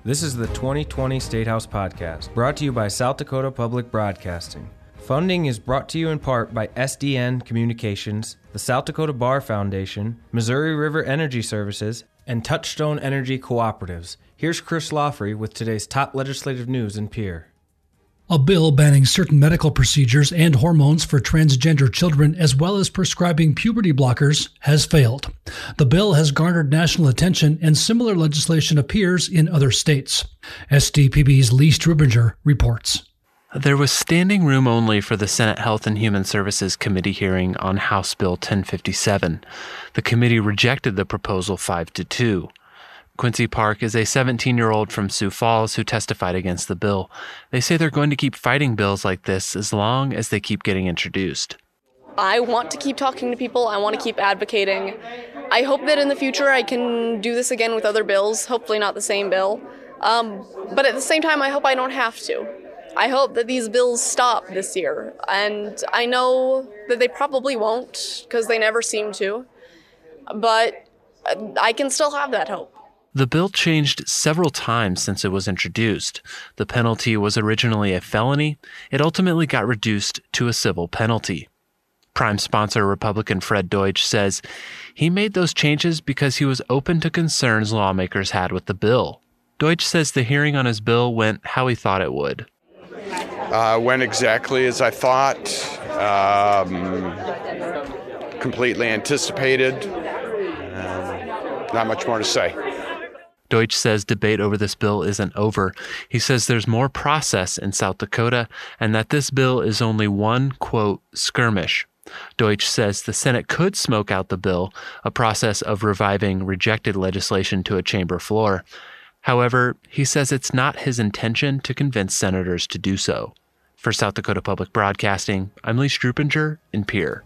This is the 2020 State House Podcast, brought to you by South Dakota Public Broadcasting. Funding is brought to you in part by SDN Communications, the South Dakota Bar Foundation, Missouri River Energy Services, and Touchstone Energy Cooperatives. Here's Chris Lawfrey with today's top legislative news in Pierre. A bill banning certain medical procedures and hormones for transgender children, as well as prescribing puberty blockers, has failed. The bill has garnered national attention, and similar legislation appears in other states. SDPB's Lee Strubinger reports. There was standing room only for the Senate Health and Human Services Committee hearing on House Bill 1057. The committee rejected the proposal 5-2. Quincy Park is a 17-year-old from Sioux Falls who testified against the bill. They say they're going to keep fighting bills like this as long as they keep getting introduced. I want to keep talking to people. I want to keep advocating. I hope that in the future I can do this again with other bills, hopefully not the same bill. But at the same time, I hope I don't have to. I hope that these bills stop this year. And I know that they probably won't, because they never seem to. But I can still have that hope. The bill changed several times since it was introduced. The penalty was originally a felony. It ultimately got reduced to a civil penalty. Prime sponsor Republican Fred Deutsch says he made those changes because he was open to concerns lawmakers had with the bill. Deutsch says the hearing on his bill went how he thought it would. Went exactly as I thought, completely anticipated. Not much more to say. Deutsch says debate over this bill isn't over. He says there's more process in South Dakota and that this bill is only one, quote, skirmish. Deutsch says the Senate could smoke out the bill, a process of reviving rejected legislation to a chamber floor. However, he says it's not his intention to convince senators to do so. For South Dakota Public Broadcasting, I'm Lee Strubinger in Pierre.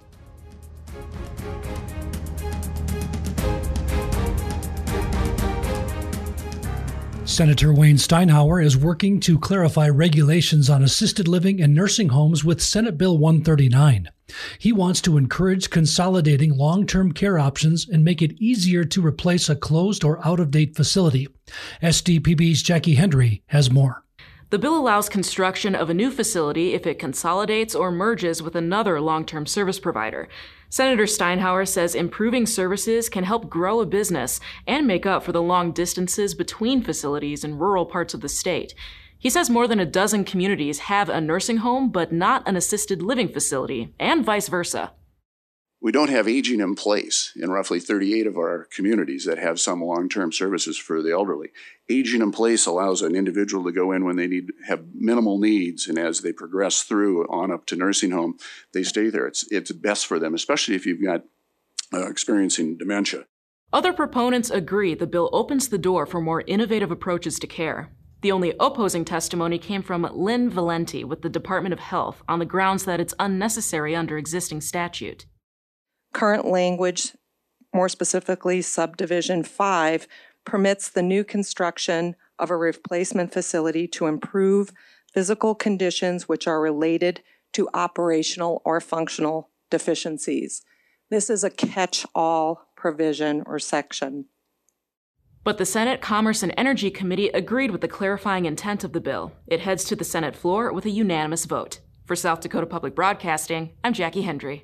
Senator Wayne Steinhauer is working to clarify regulations on assisted living and nursing homes with Senate Bill 139. He wants to encourage consolidating long-term care options and make it easier to replace a closed or out-of-date facility. SDPB's Jackie Hendry has more. The bill allows construction of a new facility if it consolidates or merges with another long-term service provider. Senator Steinhauer says improving services can help grow a business and make up for the long distances between facilities in rural parts of the state. He says more than a dozen communities have a nursing home but not an assisted living facility, and vice versa. We don't have aging in place in roughly 38 of our communities that have some long-term services for the elderly. Aging in place allows an individual to go in when they have minimal needs, and as they progress through on up to nursing home, they stay there. It's best for them, especially if you've got experiencing dementia. Other proponents agree the bill opens the door for more innovative approaches to care. The only opposing testimony came from Lynn Valenti with the Department of Health on the grounds that it's unnecessary under existing statute. Current language, more specifically Subdivision 5, permits the new construction of a replacement facility to improve physical conditions which are related to operational or functional deficiencies. This is a catch-all provision or section. But the Senate Commerce and Energy Committee agreed with the clarifying intent of the bill. It heads to the Senate floor with a unanimous vote. For South Dakota Public Broadcasting, I'm Jackie Hendry.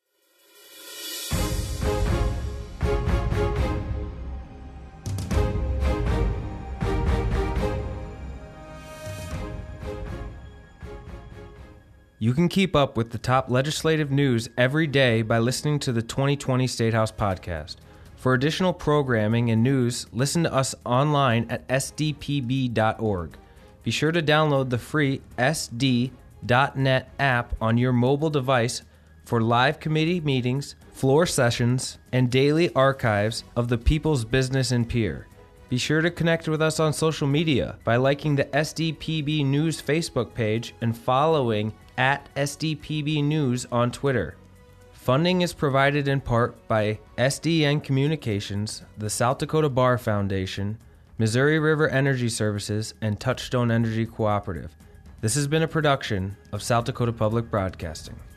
You can keep up with the top legislative news every day by listening to the 2020 State House Podcast. For additional programming and news, listen to us online at sdpb.org. Be sure to download the free SD.net app on your mobile device for live committee meetings, floor sessions, and daily archives of the people's business in Pierre. Be sure to connect with us on social media by liking the SDPB News Facebook page and following at SDPB News on Twitter. Funding is provided in part by SDN Communications, the South Dakota Bar Foundation, Missouri River Energy Services, and Touchstone Energy Cooperative. This has been a production of South Dakota Public Broadcasting.